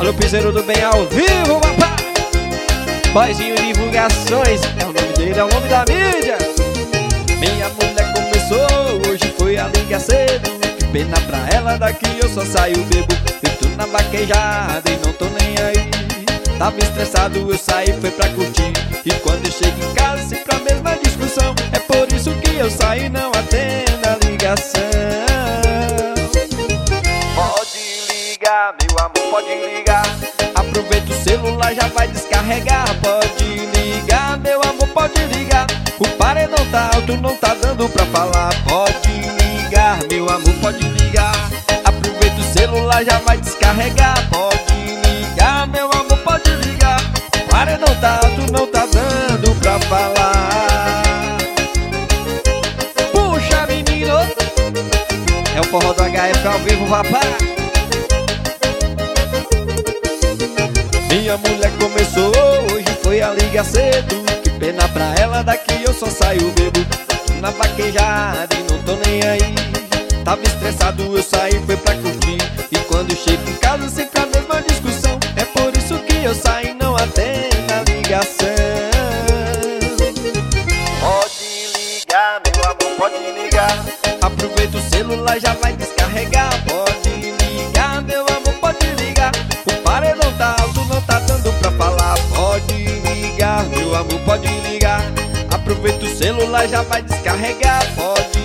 Alô, piseiro do bem ao vivo, papá. Boizinho Divulgações, é o nome dele, é o nome da mídia. Minha mulher começou, hoje foi a liga cedo. Que pena pra ela, daqui eu só saio bebo. Feito na vaquejada e não tô nem aí. Tava estressado, eu saí, foi pra curtir. E quando eu chego em casa, sempre a mesma discussão. É por isso que eu saí, não atendo a ligação. Pode ligar, meu amor, pode ligar. Aproveita o celular, já vai descarregar. Pode ligar, meu amor, pode ligar. O paredão tá alto, não tá dando pra falar. Pode ligar, meu amor, pode ligar. Aproveita o celular, já vai descarregar. Pode ligar, meu amor, pode ligar. O paredão tá alto, não tá dando pra falar. Puxa, menino, é o forró do HF ao vivo, rapaz. Minha mulher começou, hoje foi a liga cedo. Que pena pra ela, daqui eu só saio bebo. Na vaquejada e não tô nem aí. Tava estressado, eu saí, foi pra curtir. E quando eu chego em casa, sempre a mesma discussão. É por isso que eu saio e não atendo a ligação. Pode ligar, meu amor, pode ligar. Aproveita o celular, já vai descarregar. Pode ligar, meu amor, pode ligar. O paredão tá alto, não tá dando pra falar. Pode ligar, meu amor, pode ligar. Aproveita o celular, já vai descarregar. Pode